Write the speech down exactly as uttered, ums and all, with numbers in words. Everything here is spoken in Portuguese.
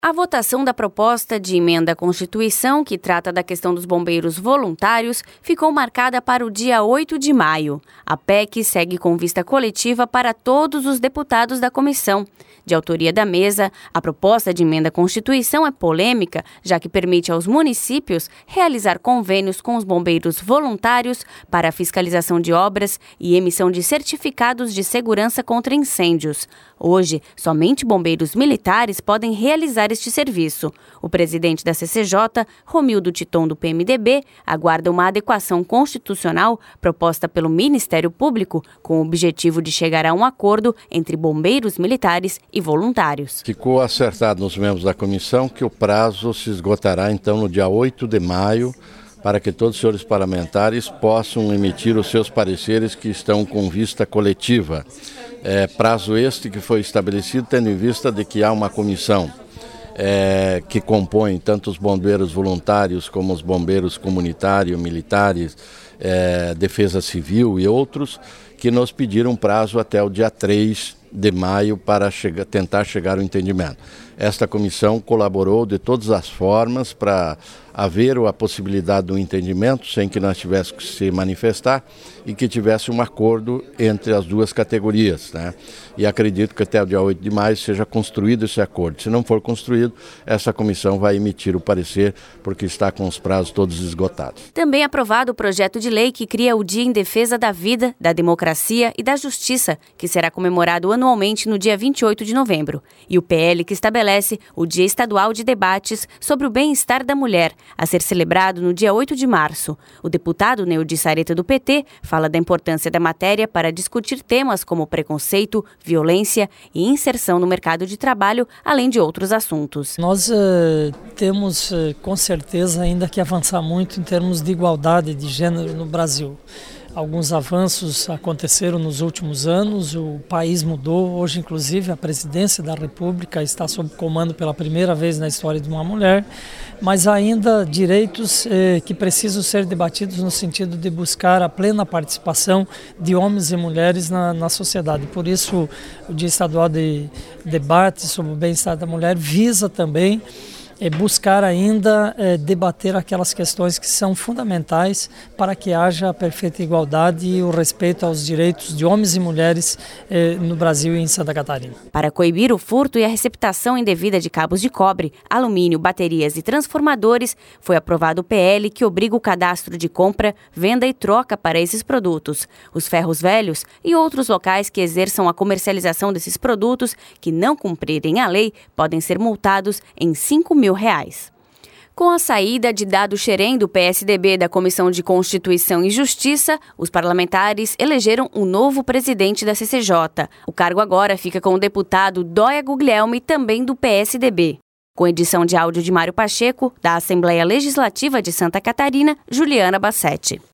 A votação da proposta de emenda à Constituição, que trata da questão dos bombeiros voluntários, ficou marcada para o dia oito de maio. A P E C segue com vista coletiva para todos os deputados da comissão. De autoria da mesa, a proposta de emenda à Constituição é polêmica, já que permite aos municípios realizar convênios com os bombeiros voluntários para a fiscalização de obras e emissão de certificados de segurança contra incêndios. Hoje, somente bombeiros militares podem realizar este serviço. O presidente da C C J, Romildo Titon, do P M D B, aguarda uma adequação constitucional proposta pelo Ministério Público com o objetivo de chegar a um acordo entre bombeiros militares e voluntários. Ficou acertado nos membros da comissão que o prazo se esgotará então no dia oito de maio, para que todos os senhores parlamentares possam emitir os seus pareceres que estão com vista coletiva. É, prazo este que foi estabelecido tendo em vista de que há uma comissão é, que compõe tanto os bombeiros voluntários como os bombeiros comunitários, militares, é, defesa civil e outros, que nos pediram prazo até o dia três de maio para chegar, tentar chegar ao entendimento. Esta comissão colaborou de todas as formas para haver a possibilidade do entendimento sem que nós tivéssemos que se manifestar e que tivesse um acordo entre as duas categorias, né? E acredito que até o dia oito de maio seja construído esse acordo. Se não for construído, essa comissão vai emitir o parecer porque está com os prazos todos esgotados. Também aprovado o projeto de lei que cria o Dia em Defesa da Vida, da Democracia e da Justiça, que será comemorado anualmente no dia vinte e oito de novembro. E o P L que estabelece o Dia Estadual de Debates sobre o Bem-Estar da Mulher, a ser celebrado no dia oito de março. O deputado Neudi Sareta, do P T, fala da importância da matéria para discutir temas como preconceito, violência e inserção no mercado de trabalho, além de outros assuntos. Nós uh, temos uh, com certeza ainda que avançar muito em termos de igualdade de gênero no Brasil. Alguns avanços aconteceram nos últimos anos, o país mudou. Hoje, inclusive, a presidência da República está sob comando pela primeira vez na história de uma mulher, mas ainda direitos eh, que precisam ser debatidos no sentido de buscar a plena participação de homens e mulheres na, na sociedade. Por isso, o Dia Estadual de Debate sobre o Bem-Estar da Mulher visa também é buscar ainda é, debater aquelas questões que são fundamentais para que haja a perfeita igualdade e o respeito aos direitos de homens e mulheres é, no Brasil e em Santa Catarina. Para coibir o furto e a receptação indevida de cabos de cobre, alumínio, baterias e transformadores, foi aprovado o P L que obriga o cadastro de compra, venda e troca para esses produtos. Os ferros velhos e outros locais que exerçam a comercialização desses produtos que não cumprirem a lei podem ser multados em cinco mil reais. Com a saída de Dado Xerém do P S D B da Comissão de Constituição e Justiça, os parlamentares elegeram um novo presidente da C C J. O cargo agora fica com o deputado Dóia Guglielmi, também do P S D B. Com edição de áudio de Mário Pacheco, da Assembleia Legislativa de Santa Catarina, Juliana Bassetti.